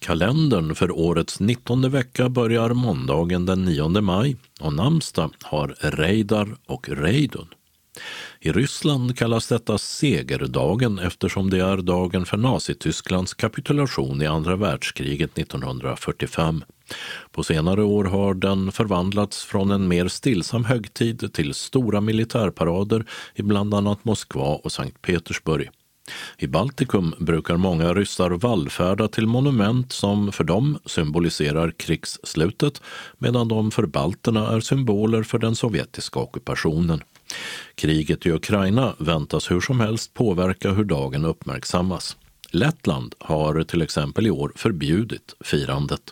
Kalendern för årets 19:e vecka börjar måndagen den 9 maj och namnsdag har Reidar och Reidun. I Ryssland kallas detta segerdagen eftersom det är dagen för Nazitysklands kapitulation i andra världskriget 1945. På senare år har den förvandlats från en mer stillsam högtid till stora militärparader i bland annat Moskva och Sankt Petersburg. I Baltikum brukar många ryssar vallfärda till monument som för dem symboliserar krigsslutet, medan de för balterna är symboler för den sovjetiska ockupationen. Kriget i Ukraina väntas hur som helst påverka hur dagen uppmärksammas. Lettland har till exempel i år förbjudit firandet.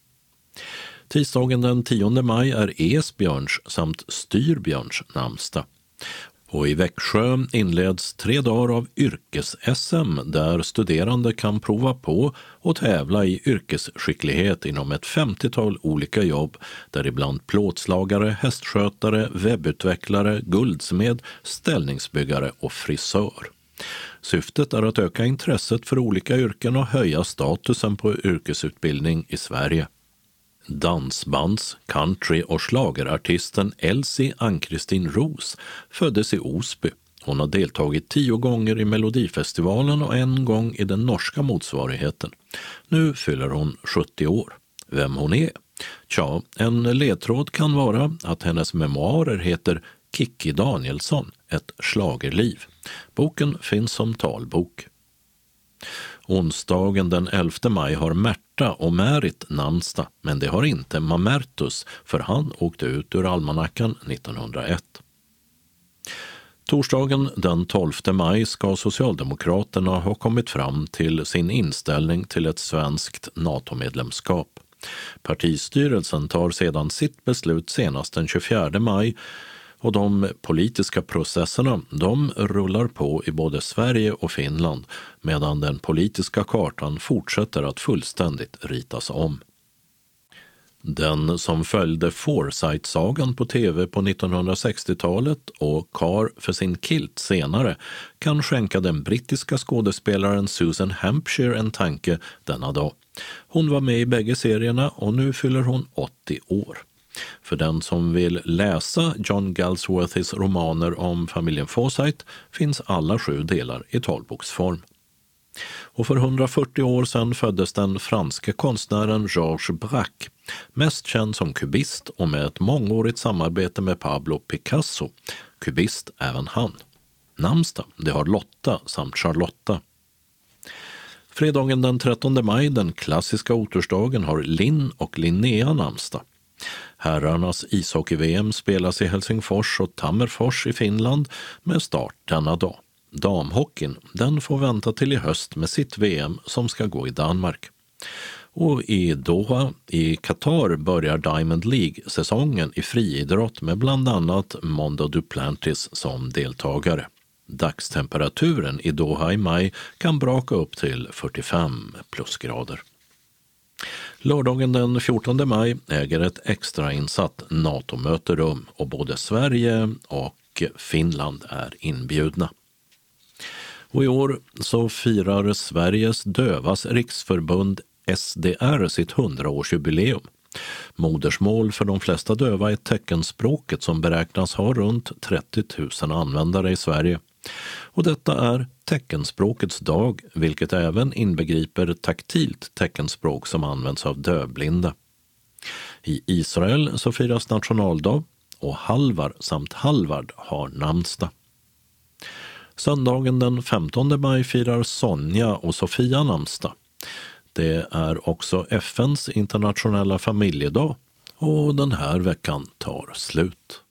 Tisdagen den 10 maj är Esbjörns samt Styrbjörns namnsdag. Och i Växjö inleds 3 dagar av yrkes-SM där studerande kan prova på och tävla i yrkesskicklighet inom ett 50-tal olika jobb, däribland plåtslagare, hästskötare, webbutvecklare, guldsmed, ställningsbyggare och frisör. Syftet är att öka intresset för olika yrken och höja statusen på yrkesutbildning i Sverige. Dansbands-, country- och schlagerartisten Elsie Ann-Kristin Roos föddes i Osby. Hon har deltagit 10 gånger i Melodifestivalen och 1 gång i den norska motsvarigheten. Nu fyller hon 70 år. Vem hon är? Tja, en ledtråd kan vara att hennes memoarer heter Kikki Danielsson, ett schlagerliv. Boken finns som talbok. Onsdagen den 11 maj har Märta och Märit namnsdag, men det har inte Mamertus, för han åkte ut ur almanackan 1901. Torsdagen den 12 maj ska Socialdemokraterna ha kommit fram till sin inställning till ett svenskt NATO-medlemskap. Partistyrelsen tar sedan sitt beslut senast den 24 maj och de politiska processerna de rullar på i både Sverige och Finland medan den politiska kartan fortsätter att fullständigt ritas om. Den som följde Forsyte-sagan på tv på 1960-talet och Kar för sin kilt senare kan skänka den brittiska skådespelaren Susan Hampshire en tanke denna dag. Hon var med i bägge serierna och nu fyller hon 80 år. För den som vill läsa John Galsworthys romaner om familjen Forsyte finns alla 7 delar i talboksform. Och för 140 år sedan föddes den franske konstnären Georges Braque, mest känd som kubist och med ett mångårigt samarbete med Pablo Picasso. Kubist även han. Namnsdag, det har Lotta samt Charlotta. Fredagen den 13 maj, den klassiska otursdagen, har Linn och Linnea namnsdag. Herrarnas ishockey-VM spelas i Helsingfors och Tammerfors i Finland med start denna dag. Damhockeyn, den får vänta till i höst med sitt VM som ska gå i Danmark. Och i Doha i Qatar börjar Diamond League-säsongen i friidrott med bland annat Mondo Duplantis som deltagare. Dagstemperaturen i Doha i maj kan braka upp till 45 plusgrader. Lördagen den 14 maj äger ett extrainsatt NATO-möte rum och både Sverige och Finland är inbjudna. Och i år så firar Sveriges dövas riksförbund SDR sitt 100-årsjubileum. Modersmål för de flesta döva är teckenspråket som beräknas ha runt 30 000 användare i Sverige. Och detta är teckenspråkets dag, vilket även inbegriper taktilt teckenspråk som används av dövblinda. I Israel så firas nationaldag och Halvar samt Halvard har namnsdag. Söndagen den 15 maj firar Sonja och Sofia namnsdag. Det är också FN:s internationella familjedag och den här veckan tar slut.